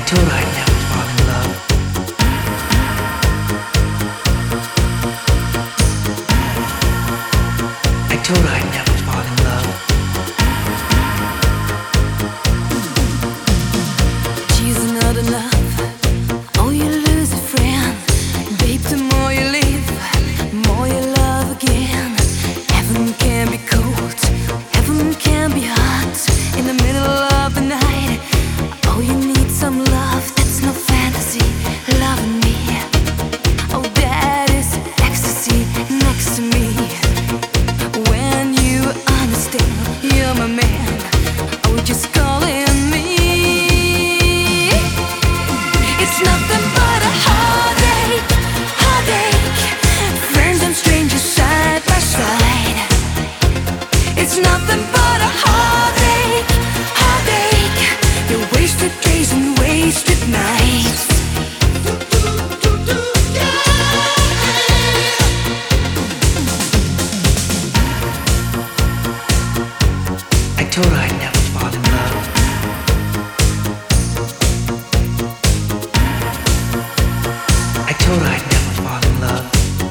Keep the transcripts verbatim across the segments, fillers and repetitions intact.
told her I'd never fall in love. I told her I'd never fall in love. She's not enough. Oh, you lose a friend. Babe, the more you live, more you love again. Heaven can be cold, heaven can be hot. In the middle of the night, oh, you need some love. That's no fantasy, loving me. Oh, that is ecstasy next to me. When you understand, you're my man. Oh, just calling me. It's nothing but a heartache, heartache. Friends and strangers side by side. It's nothing but a heartache, heartache. You wasted days and wasted nights. I told her I'd never fall in love. I told her I'd never fall in love.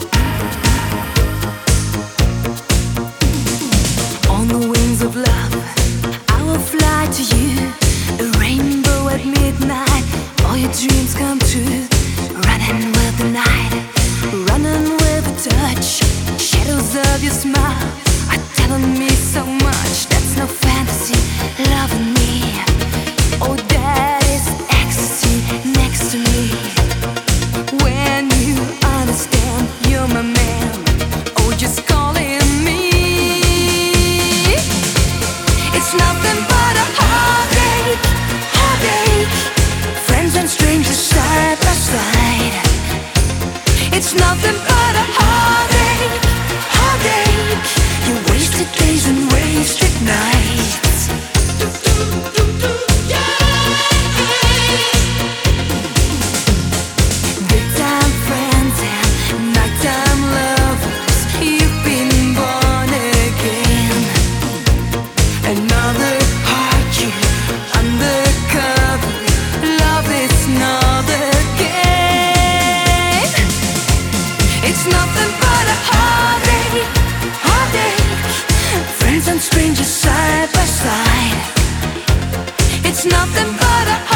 On the wings of love, I will fly to you. A rainbow at midnight, all your dreams come true. Running with the night, running with a touch. Shadows of your smile are telling me so much. That's no fantasy, loving me. Oh, that is ecstasy next to me. When you understand, you're my man. Oh, just calling me. It's nothing but a heartache, heartache. Friends and strangers side by side. It's nothing but a heartache, heartache. You wasted days and wasted nights. Daytime friends and nighttime lovers, you've been born again. Another heart, you undercover. Love is not a game. It's nothing but a heartache, heartache. Friends and strangers side by side. It's nothing but a